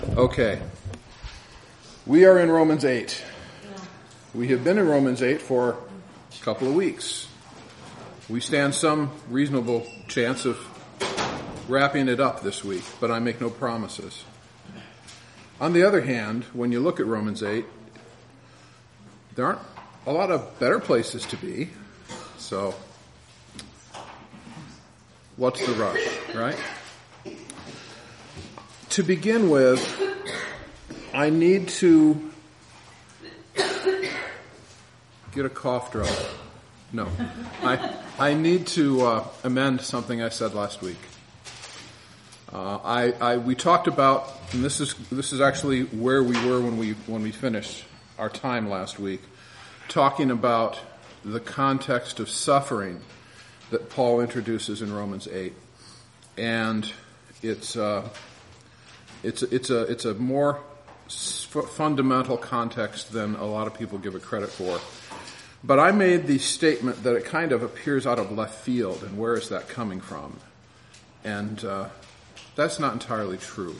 Okay. We are in Romans 8. We have been in Romans 8 for a couple of weeks. We stand some reasonable chance of wrapping it up this week, but I make no promises. On the other hand, when you look at Romans 8, there aren't a lot of better places to be. So, what's the rush, right? To begin with, I need to get a cough drop. No. I need to amend something I said last week. We talked about, and this is actually where we were when we finished our time last week, talking about the context of suffering that Paul introduces in Romans 8, and it's a more fundamental context than a lot of people give it credit for. But I made the statement that it kind of appears out of left field, and where is that coming from? And that's not entirely true.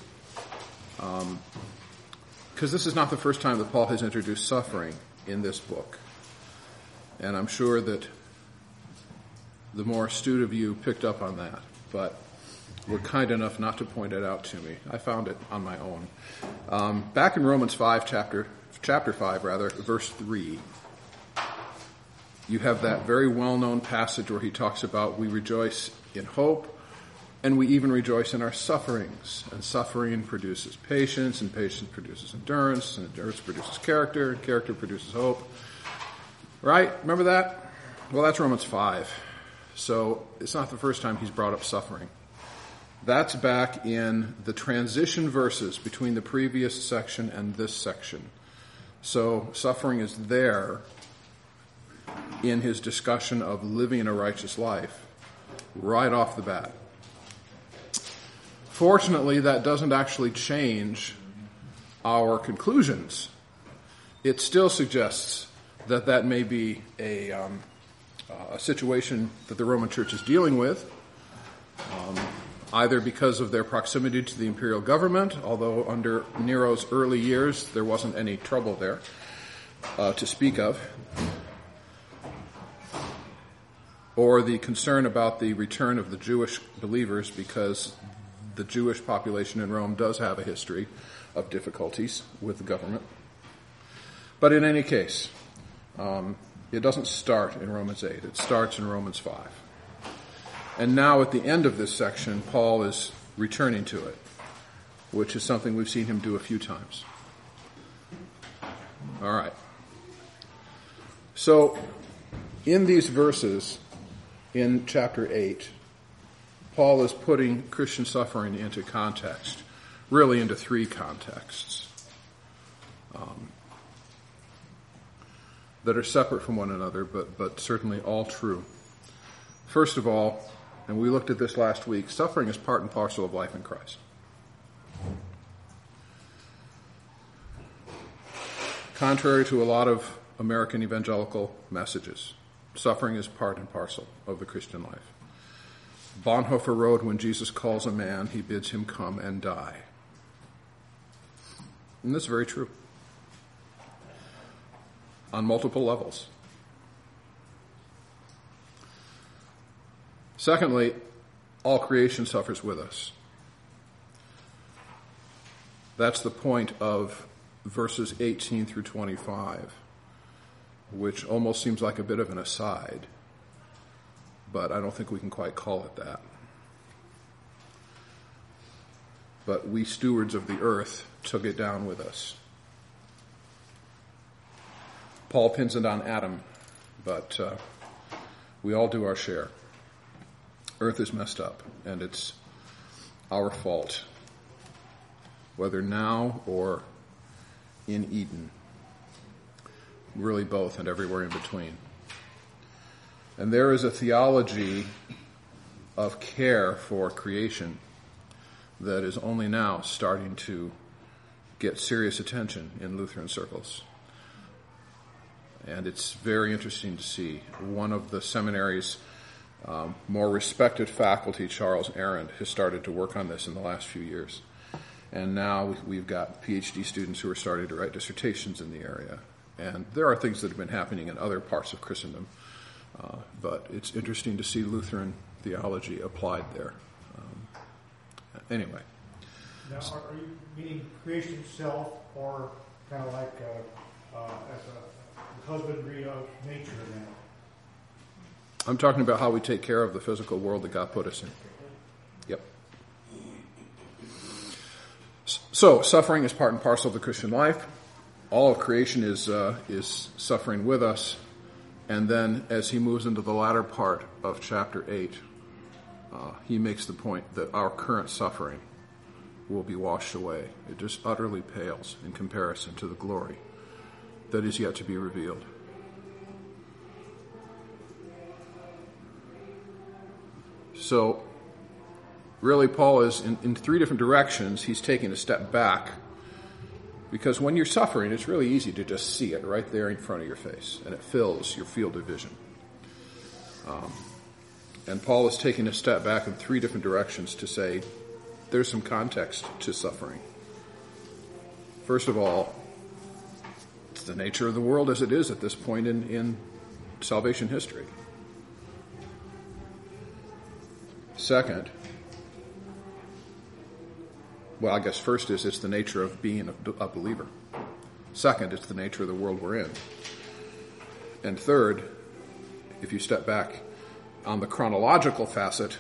Because this is not the first time that Paul has introduced suffering in this book. And I'm sure that the more astute of you picked up on that, but were kind enough not to point it out to me. I found it on my own. Back in Romans 5, chapter 5, verse 3, you have that very well-known passage where he talks about we rejoice in hope, and we even rejoice in our sufferings. And suffering produces patience, and patience produces endurance, and endurance produces character, and character produces hope. Right? Remember that? Well, that's Romans 5. So it's not the first time he's brought up suffering. That's back in the transition verses between the previous section and this section. So suffering is there in his discussion of living a righteous life right off the bat. Fortunately, that doesn't actually change our conclusions. It still suggests that may be a situation that the Roman Church is dealing with, either because of their proximity to the imperial government, although under Nero's early years there wasn't any trouble there to speak of, or the concern about the return of the Jewish believers, because the Jewish population in Rome does have a history of difficulties with the government. But in any case, it doesn't start in Romans 8. It starts in Romans 5. And now at the end of this section, Paul is returning to it, which is something we've seen him do a few times. All right. So in these verses, in chapter 8, Paul is putting Christian suffering into context, really into three contexts that are separate from one another, but certainly all true. First of all, and we looked at this last week, suffering is part and parcel of life in Christ. Contrary to a lot of American evangelical messages, suffering is part and parcel of the Christian life. Bonhoeffer wrote, when Jesus calls a man, he bids him come and die. And that's very true. On multiple levels. Secondly, all creation suffers with us. That's the point of verses 18 through 25, which almost seems like a bit of an aside, but I don't think we can quite call it that. But we stewards of the earth took it down with us. Paul pins it on Adam, but we all do our share. Earth is messed up, and it's our fault, whether now or in Eden. Really both and everywhere in between. And there is a theology of care for creation that is only now starting to get serious attention in Lutheran circles. And it's very interesting to see. One of the seminary's more respected faculty, Charles Arendt, has started to work on this in the last few years. And now we've got PhD students who are starting to write dissertations in the area. And there are things that have been happening in other parts of Christendom, but it's interesting to see Lutheran theology applied there. Anyway. Now, are you meaning creation itself, or kind of like as a husbandry of nature now? I'm talking about how we take care of the physical world that God put us in. Yep. So, suffering is part and parcel of the Christian life. All of creation is suffering with us. And then, as he moves into the latter part of chapter 8, he makes the point that our current suffering will be washed away. It just utterly pales in comparison to the glory that is yet to be revealed. So, really, Paul is in three different directions. He's taking a step back, because when you're suffering, it's really easy to just see it right there in front of your face, and it fills your field of vision. And Paul is taking a step back in three different directions to say there's some context to suffering. First of all, it's the nature of the world as it is at this point in salvation history. Second, well, I guess first is it's the nature of being a believer. Second, it's the nature of the world we're in. And third, if you step back on the chronological facet,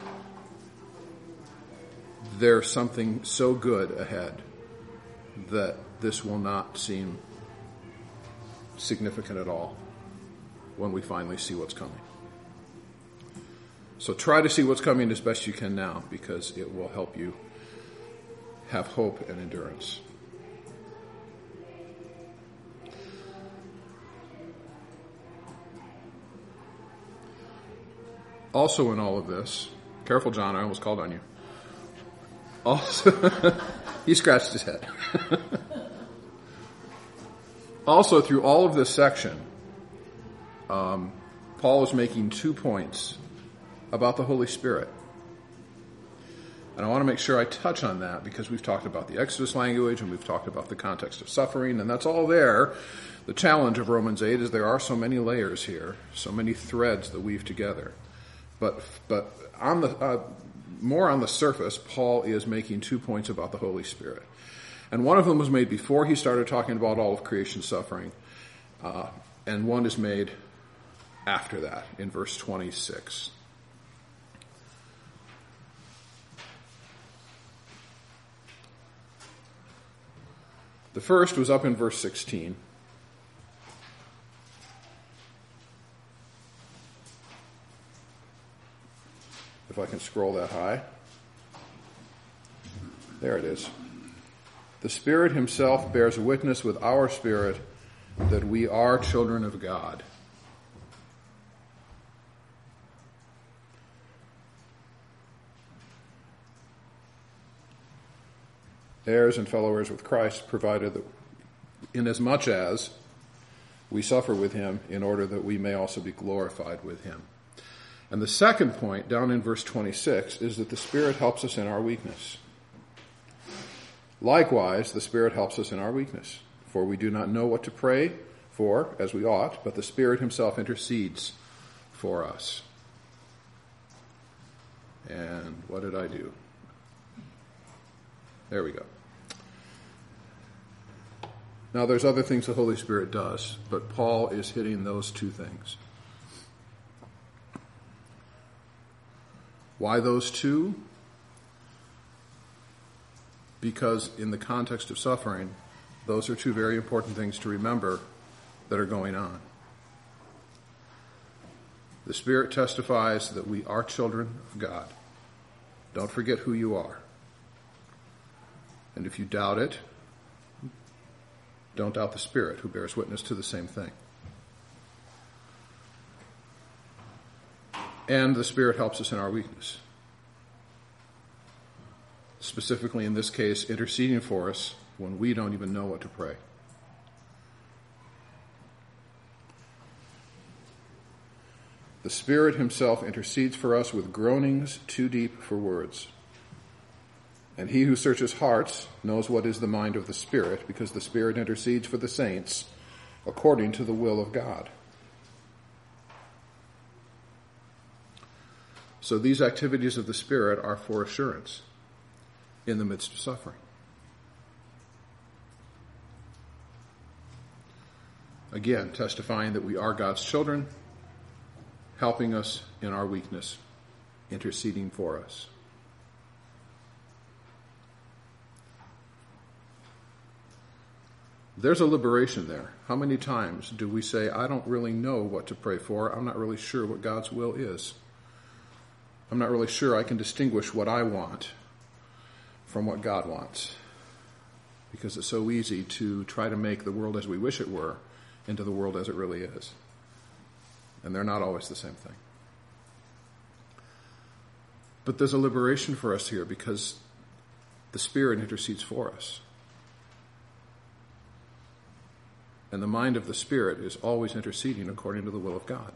there's something so good ahead that this will not seem significant at all when we finally see what's coming. So try to see what's coming as best you can now, because it will help you have hope and endurance. Also in all of this, careful, John, I almost called on you. Also, he scratched his head. Also, through all of this section, Paul is making 2 points about the Holy Spirit. And I want to make sure I touch on that, because we've talked about the Exodus language and we've talked about the context of suffering, and that's all there. The challenge of Romans 8 is there are so many layers here, so many threads that weave together. But on the more on the surface, Paul is making 2 points about the Holy Spirit. And one of them was made before he started talking about all of creation suffering, and one is made after that in verse 26. The first was up in verse 16. If I can scroll that high. There it is. The Spirit himself bears witness with our spirit that we are children of God. Heirs and fellow heirs with Christ, provided that inasmuch as we suffer with him, in order that we may also be glorified with him. And the second point, down in verse 26, is that the Spirit helps us in our weakness. Likewise, the Spirit helps us in our weakness, for we do not know what to pray for as we ought, but the Spirit himself intercedes for us. And what did I do? There we go. Now, there's other things the Holy Spirit does, but Paul is hitting those 2 things. Why those 2? Because in the context of suffering, those are 2 very important things to remember that are going on. The Spirit testifies that we are children of God. Don't forget who you are. And if you doubt it, don't doubt the Spirit, who bears witness to the same thing. And the Spirit helps us in our weakness. Specifically in this case, interceding for us when we don't even know what to pray. The Spirit himself intercedes for us with groanings too deep for words. And he who searches hearts knows what is the mind of the Spirit, because the Spirit intercedes for the saints according to the will of God. So these activities of the Spirit are for assurance in the midst of suffering. Again, testifying that we are God's children, helping us in our weakness, interceding for us. There's a liberation there. How many times do we say, I don't really know what to pray for. I'm not really sure what God's will is. I'm not really sure I can distinguish what I want from what God wants. Because it's so easy to try to make the world as we wish it were into the world as it really is. And they're not always the same thing. But there's a liberation for us here because the Spirit intercedes for us. And the mind of the Spirit is always interceding according to the will of God.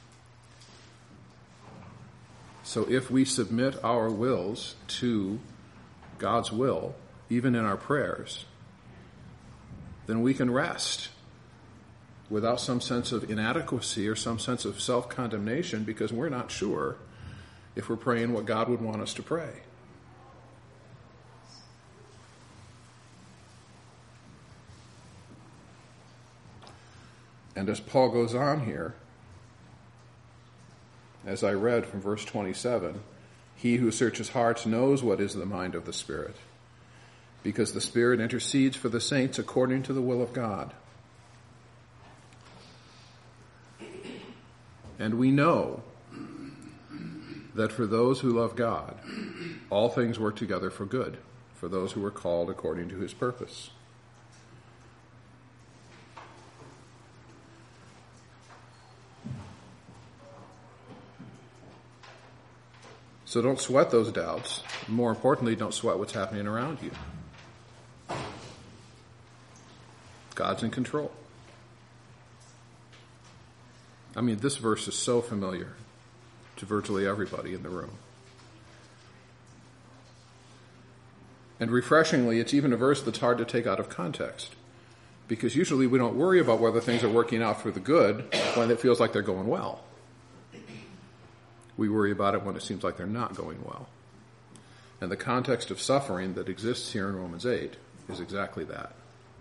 So if we submit our wills to God's will, even in our prayers, then we can rest without some sense of inadequacy or some sense of self-condemnation because we're not sure if we're praying what God would want us to pray. And as Paul goes on here, as I read from verse 27, he who searches hearts knows what is the mind of the Spirit, because the Spirit intercedes for the saints according to the will of God. And we know that for those who love God, all things work together for good, for those who are called according to his purpose. So don't sweat those doubts. More importantly, don't sweat what's happening around you. God's in control. I mean, this verse is so familiar to virtually everybody in the room. And refreshingly, it's even a verse that's hard to take out of context. Because usually we don't worry about whether things are working out for the good when it feels like they're going well. We worry about it when it seems like they're not going well. And the context of suffering that exists here in Romans 8 is exactly that.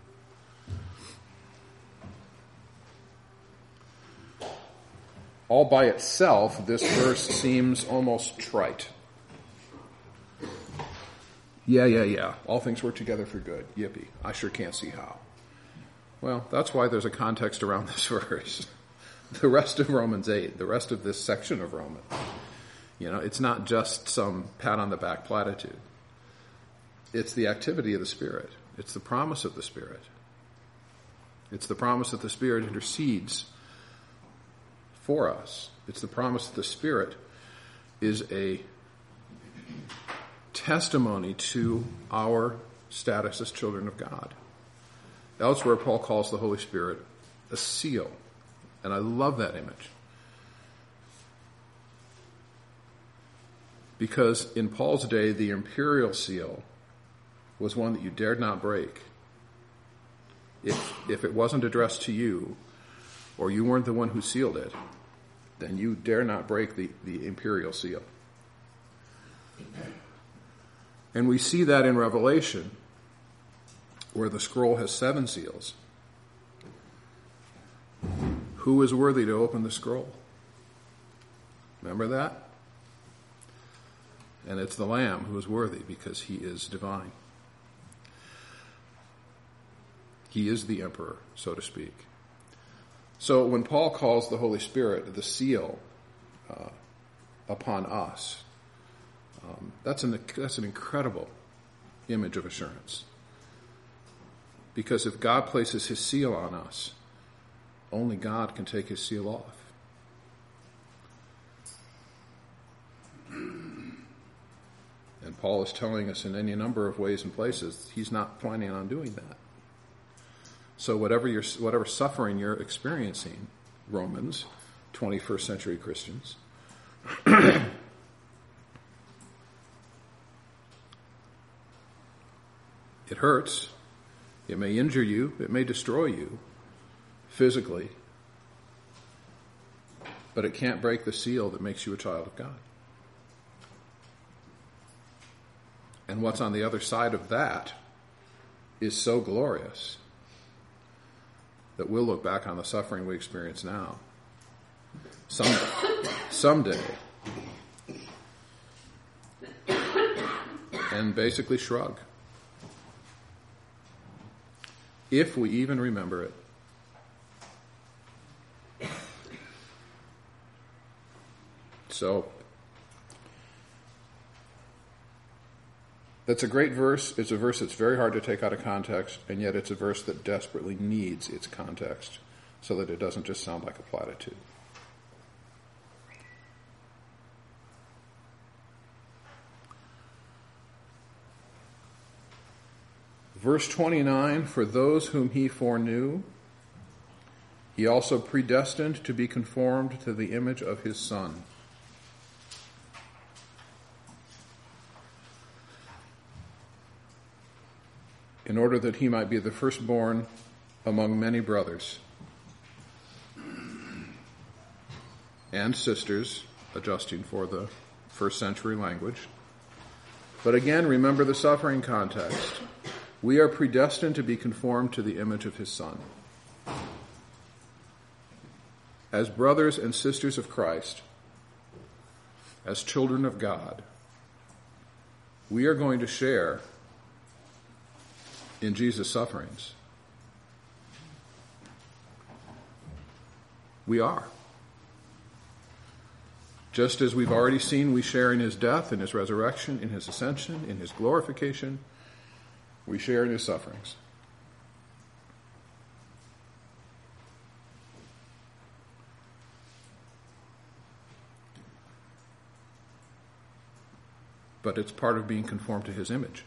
All by itself, this verse seems almost trite. Yeah. All things work together for good. Yippee. I sure can't see how. Well, that's why there's a context around this verse. The rest of Romans 8, the rest of this section of Romans, it's not just some pat on the back platitude. It's the activity of the Spirit. It's the promise of the Spirit. It's the promise that the Spirit intercedes for us. It's the promise that the Spirit is a testimony to our status as children of God. Elsewhere, Paul calls the Holy Spirit a seal. And I love that image. Because in Paul's day, the imperial seal was one that you dared not break. If it wasn't addressed to you, or you weren't the one who sealed it, then you dare not break the imperial seal. And we see that in Revelation, where the scroll has 7 seals. Who is worthy to open the scroll? Remember that? And it's the Lamb who is worthy because he is divine. He is the emperor, so to speak. So when Paul calls the Holy Spirit the seal upon us, that's an incredible image of assurance. Because if God places his seal on us, only God can take his seal off. And Paul is telling us in any number of ways and places he's not planning on doing that. So whatever suffering you're experiencing, Romans, 21st century Christians, It hurts. It may injure you. It may destroy you physically. But it can't break the seal that makes you a child of God. And what's on the other side of that is so glorious that we'll look back on the suffering we experience now someday and basically shrug. If we even remember it. So, that's a great verse. It's a verse that's very hard to take out of context, and yet it's a verse that desperately needs its context so that it doesn't just sound like a platitude. Verse 29, for those whom he foreknew, he also predestined to be conformed to the image of his Son. In order that he might be the firstborn among many brothers and sisters, adjusting for the first century language. But again, remember the suffering context. We are predestined to be conformed to the image of his Son. As brothers and sisters of Christ, as children of God, we are going to share in Jesus' sufferings. We are. Just as we've already seen, we share in his death, in his resurrection, in his ascension, in his glorification. We share in his sufferings. But it's part of being conformed to his image.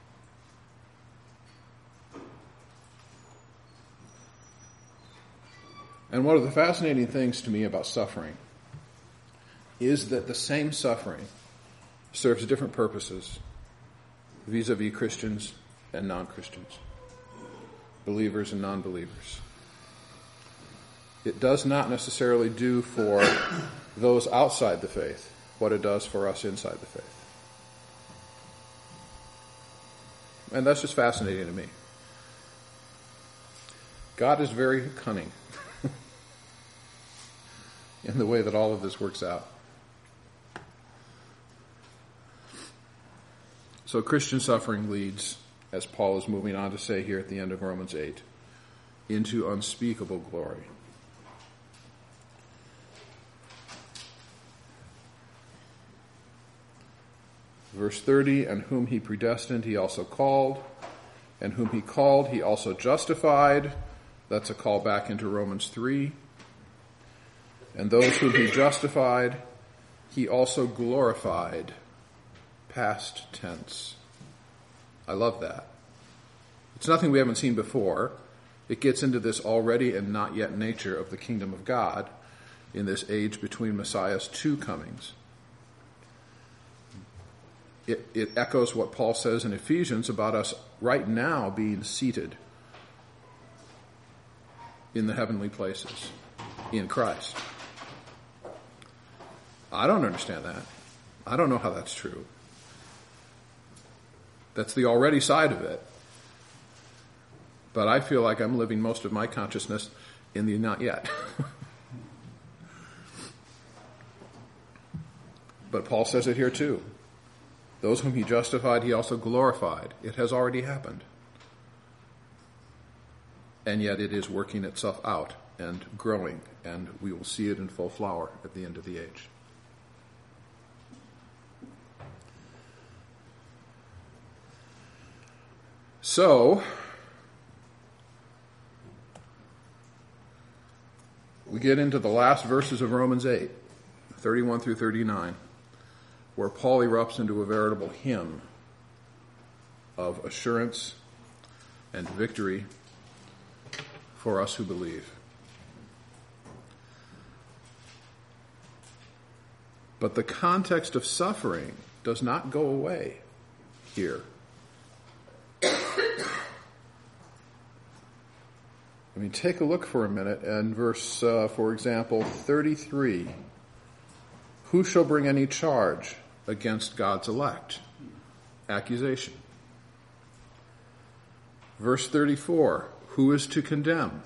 And one of the fascinating things to me about suffering is that the same suffering serves different purposes vis-a-vis Christians and non-Christians, believers and non-believers. It does not necessarily do for those outside the faith what it does for us inside the faith. And that's just fascinating to me. God is very cunning in the way that all of this works out. So Christian suffering leads, as Paul is moving on to say here at the end of Romans 8, into unspeakable glory. Verse 30, and whom he predestined, he also called. And whom he called, he also justified. That's a call back into Romans 3. And those whom he justified, he also glorified. Past tense. I love that. It's nothing we haven't seen before. It gets into this already and not yet nature of the kingdom of God in this age between Messiah's two comings. It echoes what Paul says in Ephesians about us right now being seated in the heavenly places in Christ. I don't understand that. I don't know how that's true. That's the already side of it. But I feel like I'm living most of my consciousness in the not yet. But Paul says it here too. Those whom he justified, he also glorified. It has already happened. And yet it is working itself out and growing, and we will see it in full flower at the end of the age. So, we get into the last verses of Romans 8, 31 through 39, where Paul erupts into a veritable hymn of assurance and victory for us who believe. But the context of suffering does not go away here. I mean, take a look for a minute and verse, for example, 33. Who shall bring any charge against God's elect? Accusation. Verse 34. Who is to condemn?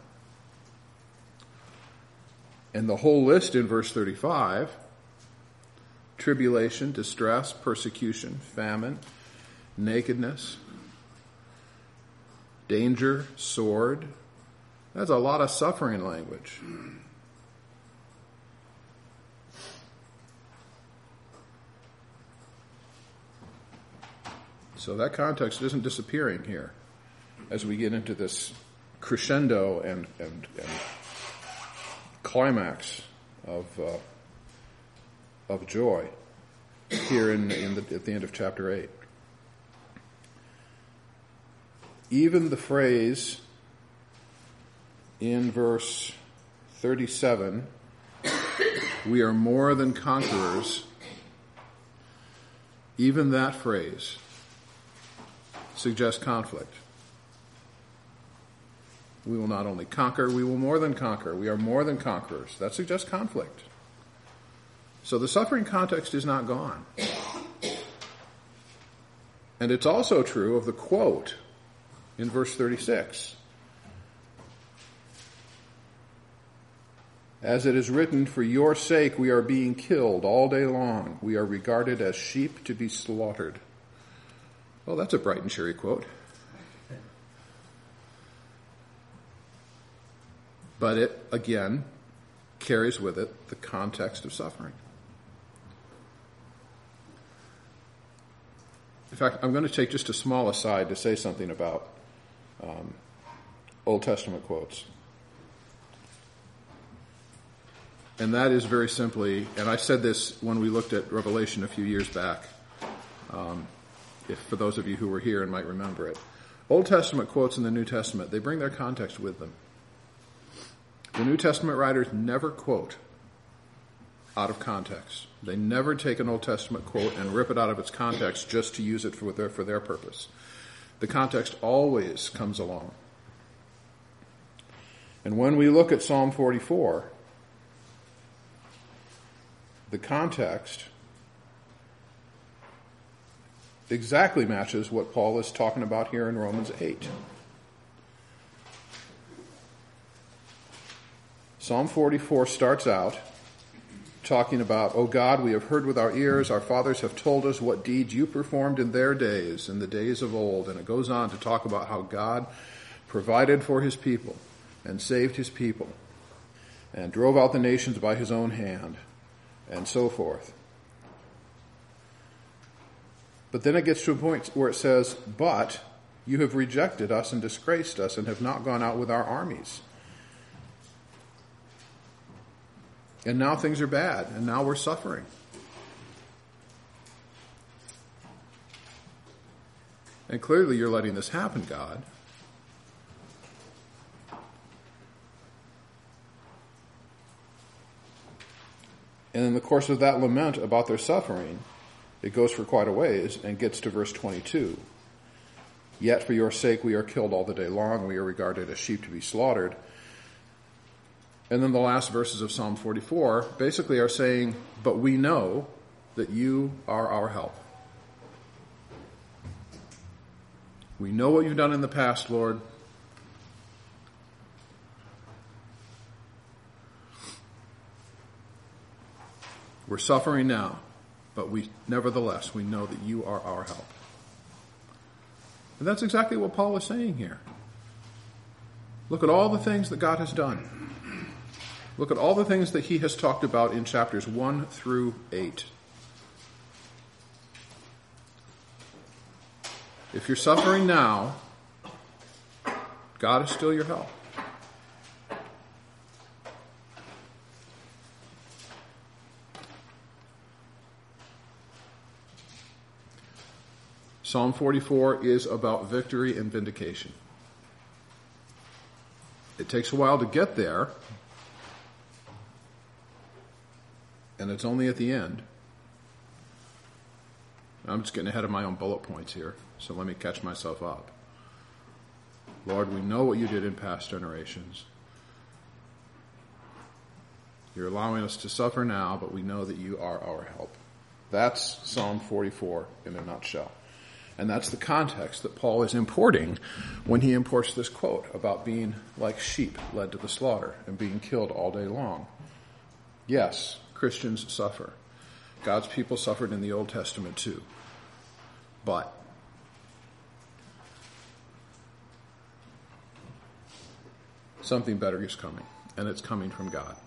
And the whole list in verse 35, tribulation, distress, persecution, famine, nakedness, danger, sword. That's a lot of suffering language. So that context isn't disappearing here as we get into this crescendo and climax of joy here at the end of chapter 8. Even the phrase in verse 37, we are more than conquerors, even that phrase suggests conflict. We will not only conquer, we will more than conquer. We are more than conquerors. That suggests conflict. So the suffering context is not gone. And it's also true of the quote in verse 36. As it is written, for your sake we are being killed all day long. We are regarded as sheep to be slaughtered. Well, that's a bright and cheery quote. But it, again, carries with it the context of suffering. In fact, I'm going to take just a small aside to say something about Old Testament quotes. And that is very simply, and I said this when we looked at Revelation a few years back, if for those of you who were here and might remember it. Old Testament quotes in the New Testament, they bring their context with them. The New Testament writers never quote out of context. They never take an Old Testament quote and rip it out of its context just to use it for their purpose. The context always comes along. And when we look at Psalm 44, the context exactly matches what Paul is talking about here in Romans 8. Psalm 44 starts out talking about, O God, we have heard with our ears, our fathers have told us what deeds you performed in their days, in the days of old. And it goes on to talk about how God provided for his people and saved his people and drove out the nations by his own hand and so forth. But then it gets to a point where it says, but you have rejected us and disgraced us and have not gone out with our armies. And now things are bad, and now we're suffering. And clearly you're letting this happen, God. And in the course of that lament about their suffering, it goes for quite a ways and gets to verse 22. Yet for your sake we are killed all the day long, we are regarded as sheep to be slaughtered. And then the last verses of Psalm 44 basically are saying, but we know that you are our help. We know what you've done in the past, Lord. We're suffering now, but nevertheless, we know that you are our help. And that's exactly what Paul is saying here. Look at all the things that God has done. Look at all the things that he has talked about in chapters 1 through 8. If you're suffering now, God is still your help. Psalm 44 is about victory and vindication. It takes a while to get there, and it's only at the end. I'm just getting ahead of my own bullet points here, so let me catch myself up. Lord, we know what you did in past generations. You're allowing us to suffer now, but we know that you are our help. That's Psalm 44 in a nutshell. And that's the context that Paul is importing when he imports this quote about being like sheep led to the slaughter and being killed all day long. Yes, Christians suffer. God's people suffered in the Old Testament too. But something better is coming, and it's coming from God.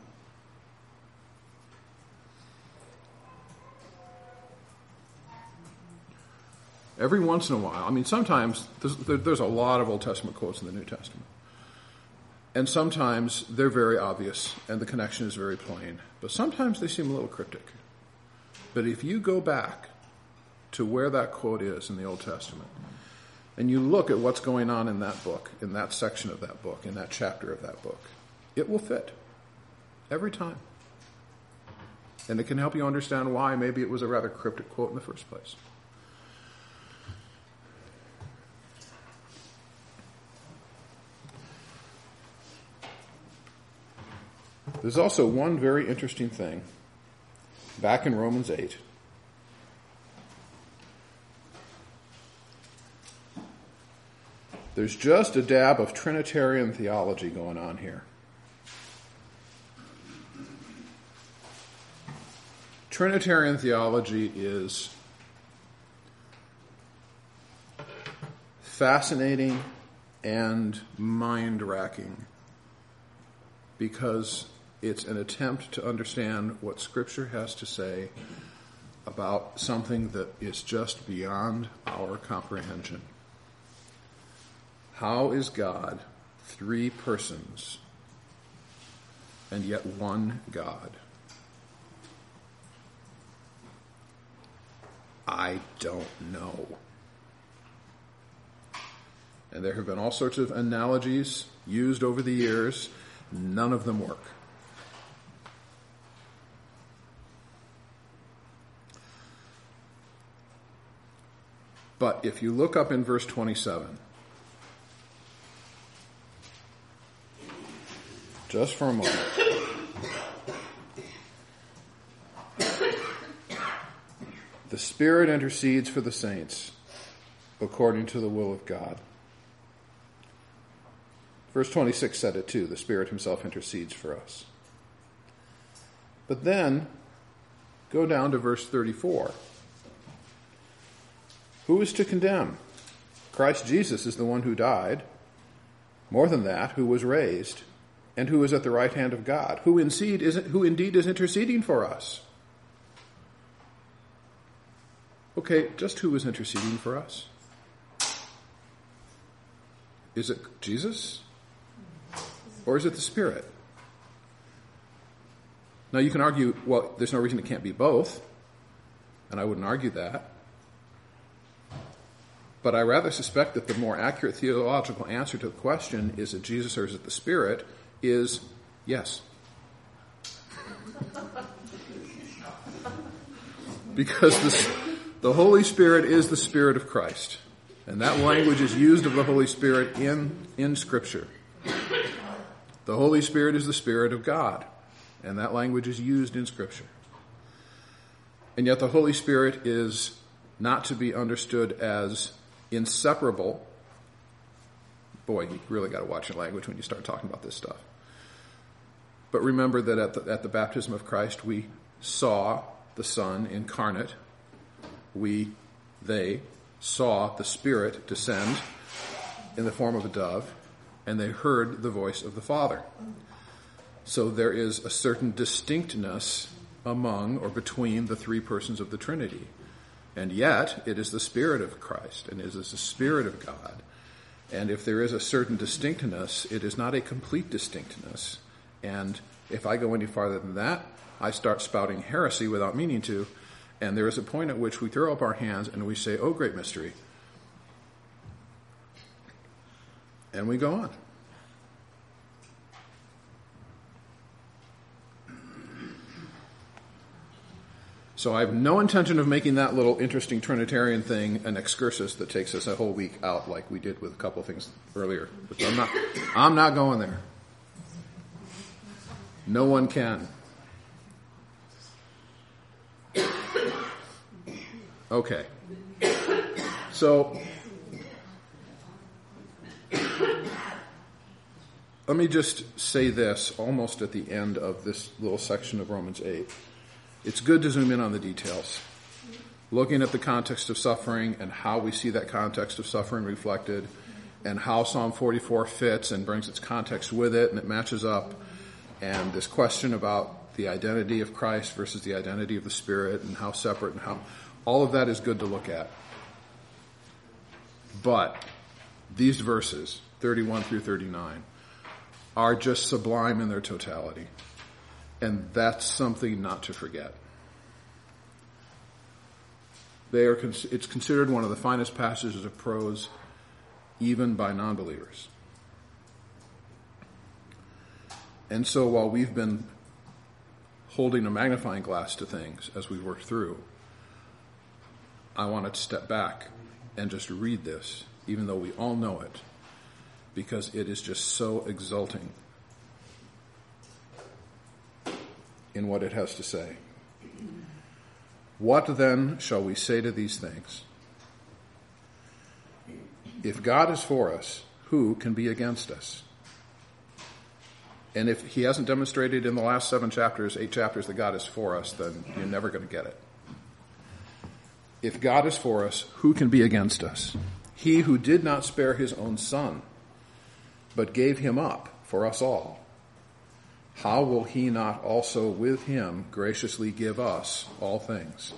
Every once in a while, sometimes there's a lot of Old Testament quotes in the New Testament. And sometimes they're very obvious and the connection is very plain. But sometimes they seem a little cryptic. But if you go back to where that quote is in the Old Testament, and you look at what's going on in that book, in that section of that book, in that chapter of that book, it will fit. Every time. And it can help you understand why maybe it was a rather cryptic quote in the first place. There's also one very interesting thing back in Romans 8. There's just a dab of Trinitarian theology going on here. Trinitarian theology is fascinating and mind-racking because it's an attempt to understand what Scripture has to say about something that is just beyond our comprehension. How is God three persons and yet one God? I don't know. And there have been all sorts of analogies used over the years. None of them work. But if you look up in verse 27, just for a moment, the Spirit intercedes for the saints according to the will of God. Verse 26 said it too. The Spirit himself intercedes for us. But then, go down to verse 34. Who is to condemn? Christ Jesus is the one who died. More than that, who was raised, and who is at the right hand of God, who indeed is interceding for us. Okay, just who is interceding for us? Is it Jesus? Or is it the Spirit? Now you can argue, well, there's no reason it can't be both, and I wouldn't argue that. But I rather suspect that the more accurate theological answer to the question, is it Jesus or is it the Spirit, is yes. Because the Holy Spirit is the Spirit of Christ. And that language is used of the Holy Spirit in Scripture. The Holy Spirit is the Spirit of God. And that language is used in Scripture. And yet the Holy Spirit is not to be understood as inseparable. Boy, you really got to watch your language when you start talking about this stuff. But remember that at the baptism of Christ, we saw the Son incarnate. They saw the Spirit descend in the form of a dove, and they heard the voice of the Father. So there is a certain distinctness among or between the three persons of the Trinity. And yet, it is the Spirit of Christ, and it is the Spirit of God. And if there is a certain distinctness, it is not a complete distinctness. And if I go any farther than that, I start spouting heresy without meaning to. And there is a point at which we throw up our hands and we say, oh, great mystery. And we go on. So I have no intention of making that little interesting Trinitarian thing an excursus that takes us a whole week out like we did with a couple of things earlier. But I'm not going there. No one can. Okay. So let me just say this almost at the end of this little section of Romans 8. It's good to zoom in on the details, looking at the context of suffering and how we see that context of suffering reflected and how Psalm 44 fits and brings its context with it and it matches up, and this question about the identity of Christ versus the identity of the Spirit and how separate and how all of that is good to look at. But these verses, 31 through 39, are just sublime in their totality. And that's something not to forget. It's considered one of the finest passages of prose, even by non-believers. And so while we've been holding a magnifying glass to things as we work through, I want to step back and just read this, even though we all know it, because it is just so exulting in what it has to say. What then shall we say to these things? If God is for us, who can be against us? And if he hasn't demonstrated in the last 8 chapters, that God is for us, then you're never going to get it. If God is for us, who can be against us? He who did not spare his own son, but gave him up for us all, how will he not also with him graciously give us all things?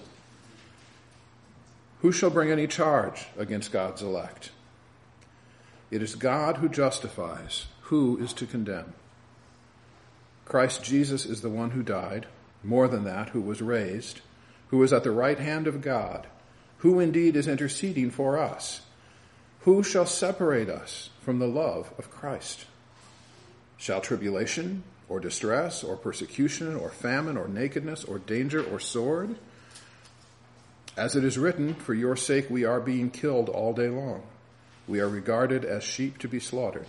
Who shall bring any charge against God's elect? It is God who justifies. Who is to condemn? Christ Jesus is the one who died, more than that, who was raised, who is at the right hand of God, who indeed is interceding for us. Who shall separate us from the love of Christ? Shall tribulation, or distress, or persecution, or famine, or nakedness, or danger, or sword? As it is written, for your sake we are being killed all day long. We are regarded as sheep to be slaughtered.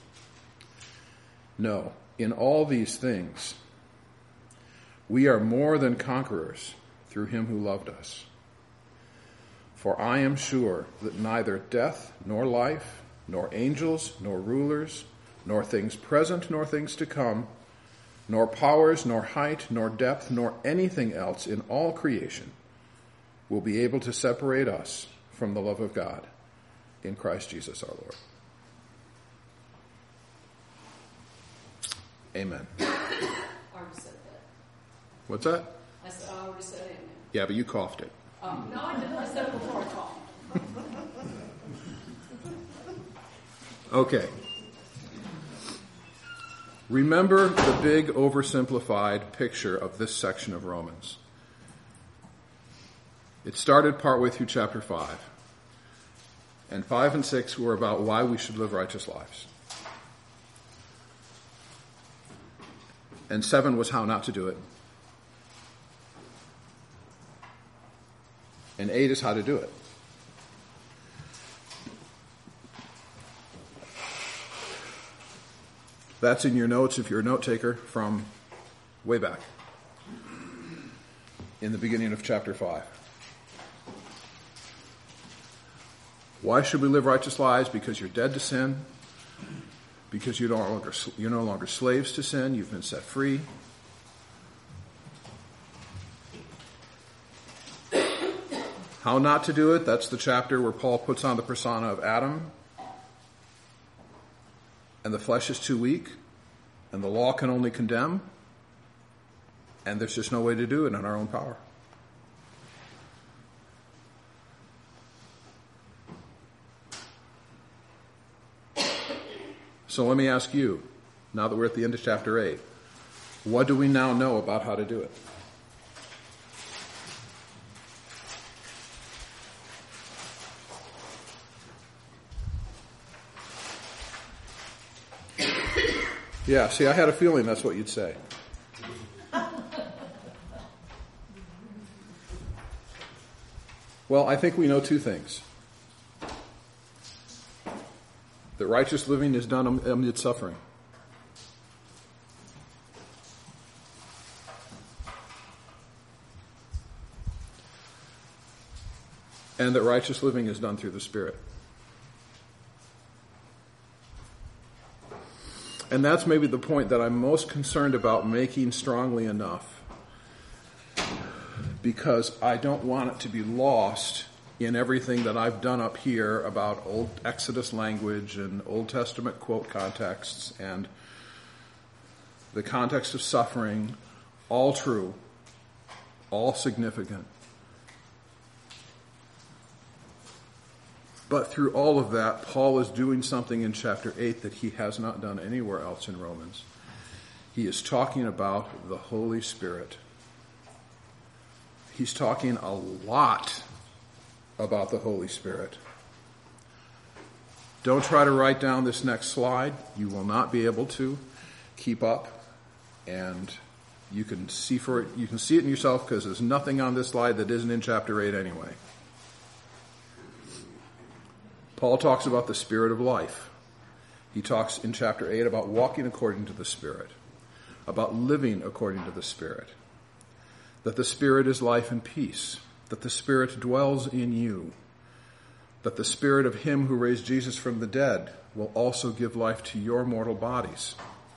No, in all these things, we are more than conquerors through him who loved us. For I am sure that neither death, nor life, nor angels, nor rulers, nor things present, nor things to come, nor powers, nor height, nor depth, nor anything else in all creation will be able to separate us from the love of God in Christ Jesus our Lord. Amen. I already said that. What's that? I said, I already said amen. Yeah, but you coughed it. No, I didn't. I said it before I coughed. Okay. Remember the big oversimplified picture of this section of Romans. It started partway through chapter 5. And 5 and 6 were about why we should live righteous lives. And 7 was how not to do it. And 8 is how to do it. That's in your notes if you're a note taker from way back in the beginning of chapter 5. Why should we live righteous lives? Because you're dead to sin. Because you're no longer slaves to sin. You've been set free. How not to do it? That's the chapter where Paul puts on the persona of Adam. And the flesh is too weak. And the law can only condemn. And there's just no way to do it in our own power. So let me ask you, now that we're at the end of chapter 8, what do we now know about how to do it? Yeah, see, I had a feeling that's what you'd say. Well, I think we know two things. That righteous living is done amid suffering. And that righteous living is done through the Spirit. And that's maybe the point that I'm most concerned about making strongly enough, because I don't want it to be lost in everything that I've done up here about Old Exodus language and Old Testament quote contexts and the context of suffering, all true, all significant. But through all of that, Paul is doing something in chapter 8 that he has not done anywhere else in Romans. He is talking about the Holy Spirit. He's talking a lot about the Holy Spirit. Don't try to write down this next slide. You will not be able to keep up. And you can see it in yourself, because there's nothing on this slide that isn't in chapter 8 anyway. Paul talks about the Spirit of life. He talks in chapter 8 about walking according to the Spirit, about living according to the Spirit, that the Spirit is life and peace, that the Spirit dwells in you, that the Spirit of Him who raised Jesus from the dead will also give life to your mortal bodies,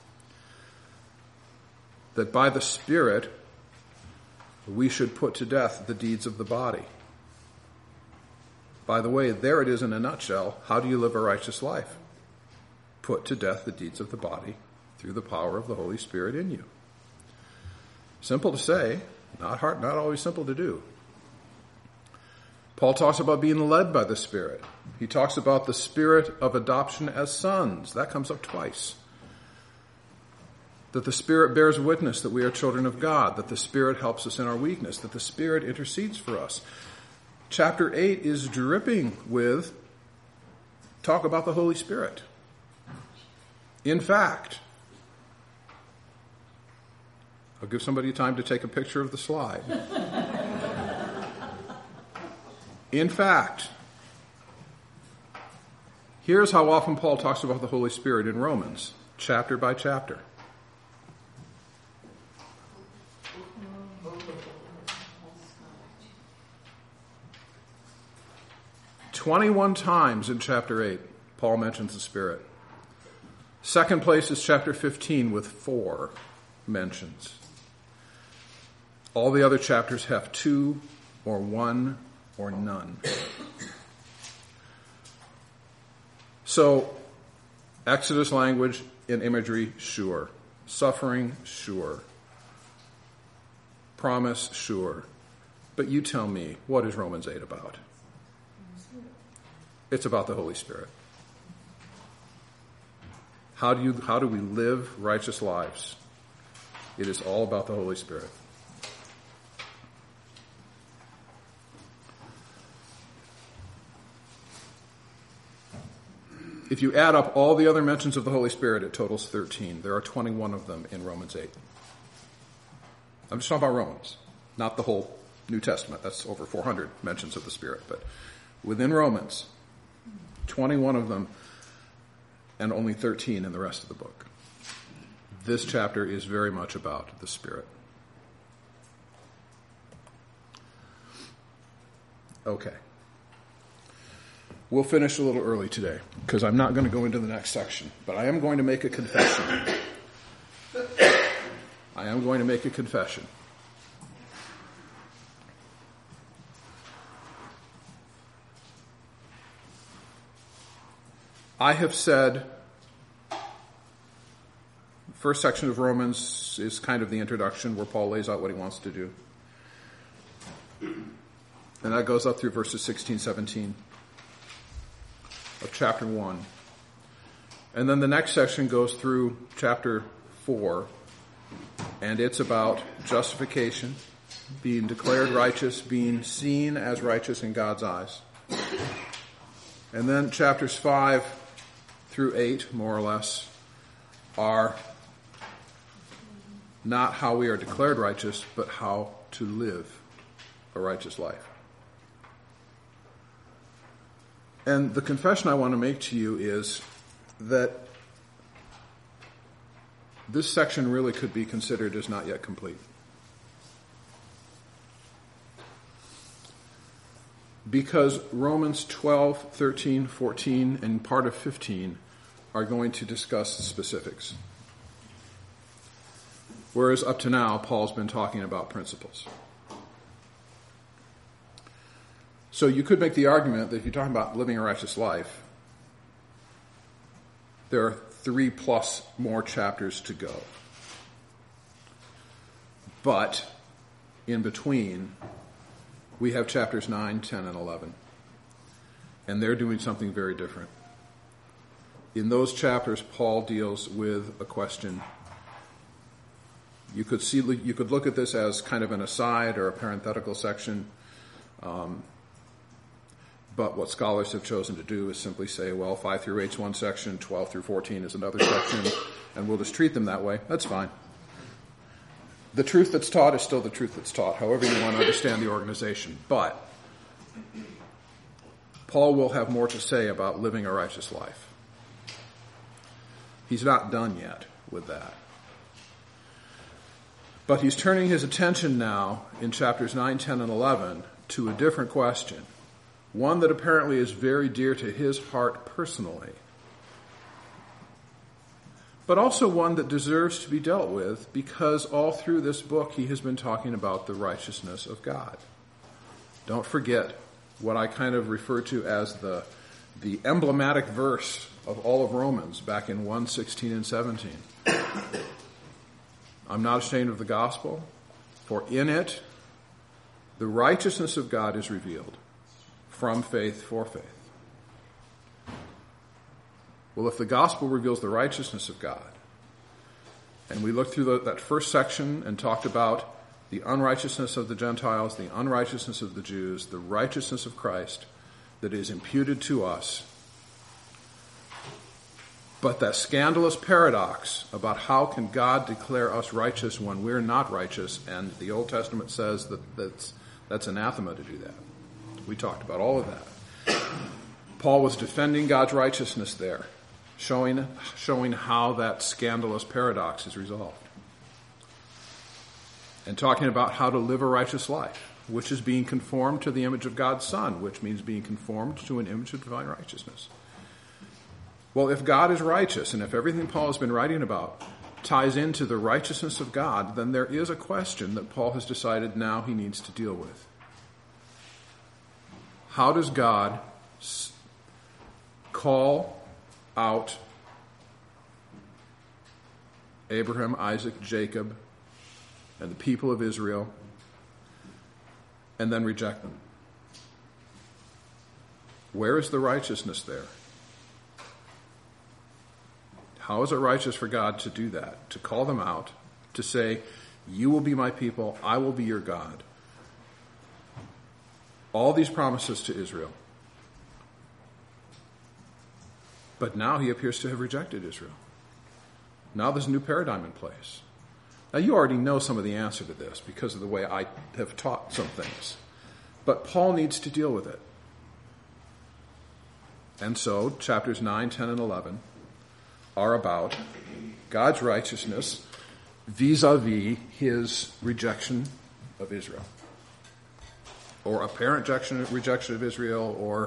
that by the Spirit we should put to death the deeds of the body. By the way, there it is in a nutshell. How do you live a righteous life? Put to death the deeds of the body through the power of the Holy Spirit in you. Simple to say, not hard, not always simple to do. Paul talks about being led by the Spirit. He talks about the Spirit of adoption as sons. That comes up twice. That the Spirit bears witness that we are children of God, that the Spirit helps us in our weakness, that the Spirit intercedes for us. Chapter 8 is dripping with talk about the Holy Spirit. In fact, I'll give somebody time to take a picture of the slide. In fact, here's how often Paul talks about the Holy Spirit in Romans, chapter by chapter. "21 times in chapter 8, Paul mentions the Spirit. Second place is chapter 15 with 4 mentions. All the other chapters have 2 or 1 or none. So, Exodus language and imagery, sure. Suffering, sure. Promise, sure. But you tell me, what is Romans 8 about? It's about the Holy Spirit. How do we live righteous lives? It is all about the Holy Spirit. If you add up all the other mentions of the Holy Spirit, it totals 13. There are 21 of them in Romans 8. I'm just talking about Romans, not the whole New Testament. That's over 400 mentions of the Spirit. But within Romans, 21 of them, and only 13 in the rest of the book. This chapter is very much about the Spirit. Okay. We'll finish a little early today, because I'm not going to go into the next section, but I am going to make a confession. I am going to make a confession. I have said, the first section of Romans is kind of the introduction where Paul lays out what he wants to do. And that goes up through verses 16, 17 of chapter 1. And then the next section goes through chapter 4, and it's about justification, being declared righteous, being seen as righteous in God's eyes. And then chapters 5 through 8, more or less, are not how we are declared righteous, but how to live a righteous life. And the confession I want to make to you is that this section really could be considered as not yet complete. Because Romans 12, 13, 14, and part of 15 are going to discuss the specifics. Whereas up to now, Paul's been talking about principles. So you could make the argument that if you're talking about living a righteous life, there are 3+ more chapters to go. But in between, we have chapters 9, 10, and 11. And they're doing something very different. In those chapters, Paul deals with a question. You could look at this as kind of an aside or a parenthetical section. But what scholars have chosen to do is simply say, well, 5 through 8 is one section, 12 through 14 is another section, and we'll just treat them that way. That's fine. The truth that's taught is still the truth that's taught, however you want to understand the organization. But Paul will have more to say about living a righteous life. He's not done yet with that. But he's turning his attention now in chapters 9, 10, and 11 to a different question. One that apparently is very dear to his heart personally, but also one that deserves to be dealt with because all through this book he has been talking about the righteousness of God. Don't forget what I kind of refer to as the emblematic verse of all of Romans back in 1:16 and 17. I'm not ashamed of the gospel, for in it the righteousness of God is revealed. From faith for faith. Well, if the gospel reveals the righteousness of God, and we looked through that first section and talked about the unrighteousness of the Gentiles, the unrighteousness of the Jews, the righteousness of Christ that is imputed to us, but that scandalous paradox about how can God declare us righteous when we're not righteous, and the Old Testament says that's anathema to do that. We talked about all of that. Paul was defending God's righteousness there, showing how that scandalous paradox is resolved. And talking about how to live a righteous life, which is being conformed to the image of God's Son, which means being conformed to an image of divine righteousness. Well, if God is righteous, and if everything Paul has been writing about ties into the righteousness of God, then there is a question that Paul has decided now he needs to deal with. How does God call out Abraham, Isaac, Jacob, and the people of Israel, and then reject them? Where is the righteousness there? How is it righteous for God to do that? To call them out, to say, you will be my people, I will be your God. All these promises to Israel. But now he appears to have rejected Israel. Now there's a new paradigm in place. Now you already know some of the answer to this because of the way I have taught some things. But Paul needs to deal with it. And so chapters 9, 10, and 11 are about God's righteousness vis-a-vis his rejection of Israel. Or apparent rejection of Israel, or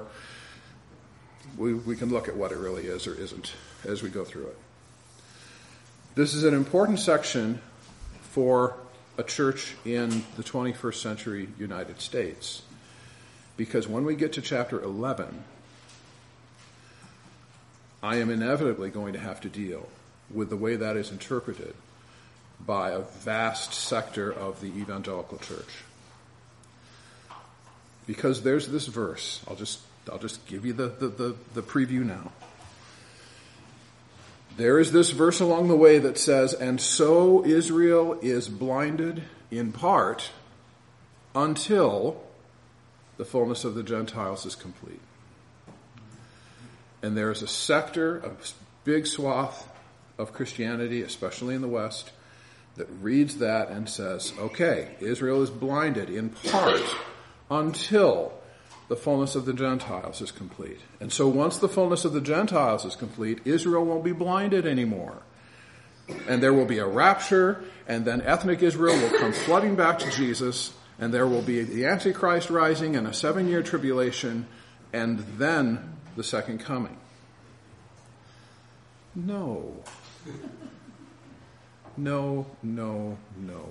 we can look at what it really is or isn't as we go through it. This is an important section for a church in the 21st century United States, because when we get to chapter 11, I am inevitably going to have to deal with the way that is interpreted by a vast sector of the evangelical church. Because there's this verse. I'll just give you the preview now. There is this verse along the way that says, and so Israel is blinded in part until the fullness of the Gentiles is complete. And there is a sector, a big swath of Christianity, especially in the West, that reads that and says, okay, Israel is blinded in part until the fullness of the Gentiles is complete. And so once the fullness of the Gentiles is complete, Israel won't be blinded anymore. And there will be a rapture, and then ethnic Israel will come flooding back to Jesus, and there will be the Antichrist rising and a 7-year tribulation, and then the second coming. No. No, no, no.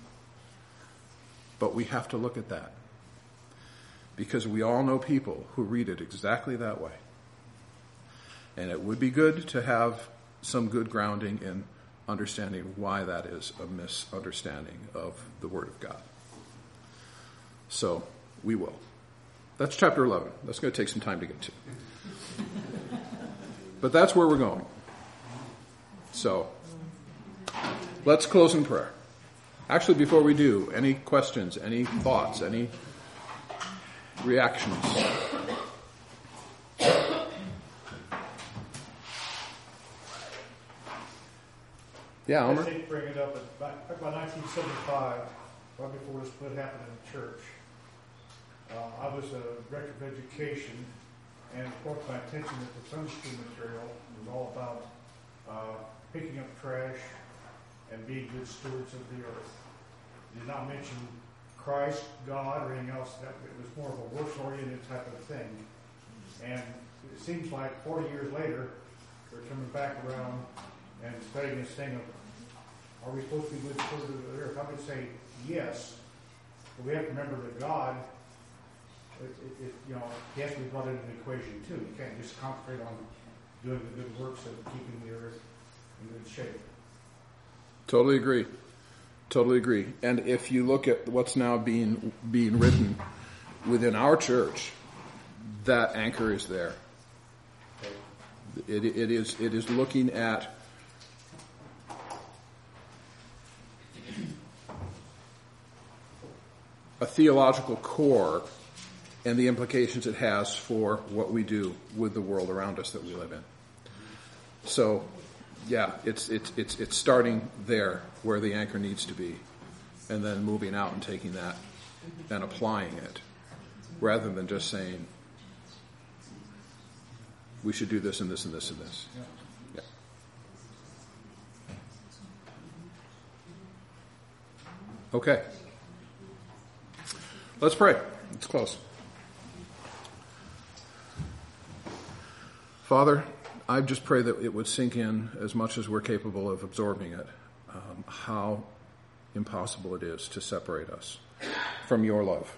But we have to look at that. Because we all know people who read it exactly that way. And it would be good to have some good grounding in understanding why that is a misunderstanding of the Word of God. So, we will. That's chapter 11. That's going to take some time to get to. But that's where we're going. So, let's close in prayer. Actually, before we do, any questions, any thoughts, any reactions? Yeah, Elmer? I hate to bring it up, but back by 1975, right before the split happened in the church, I was a director of education, and it brought my attention that the Sunday school material was all about picking up trash and being good stewards of the earth. It did not mention Christ, God, or anything else. That it was more of a works-oriented type of thing. And it seems like 40 years later, they're coming back around and studying this thing of, are we supposed to be good stewards of the earth? I would say yes, but we have to remember that God, he has to be brought into the equation too. You can't just concentrate on doing the good works of keeping the earth in good shape. Totally agree. Totally agree. And if you look at what's now being written within our church, that anchor is there. It is looking at a theological core and the implications it has for what we do with the world around us that we live in. So, yeah, it's starting there where the anchor needs to be, and then moving out and taking that and applying it, rather than just saying we should do this and this and this and this. Yeah. Okay. Let's pray. Let's close. Father, I just pray that it would sink in as much as we're capable of absorbing it, how impossible it is to separate us from your love.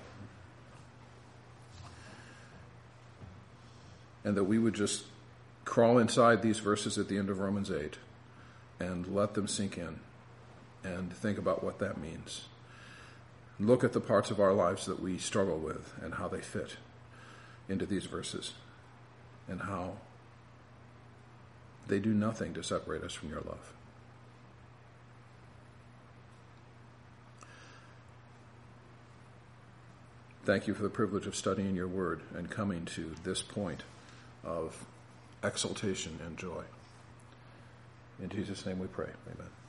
And that we would just crawl inside these verses at the end of Romans 8 and let them sink in and think about what that means. Look at the parts of our lives that we struggle with and how they fit into these verses and how they do nothing to separate us from your love. Thank you for the privilege of studying your word and coming to this point of exaltation and joy. In Jesus' name we pray. Amen.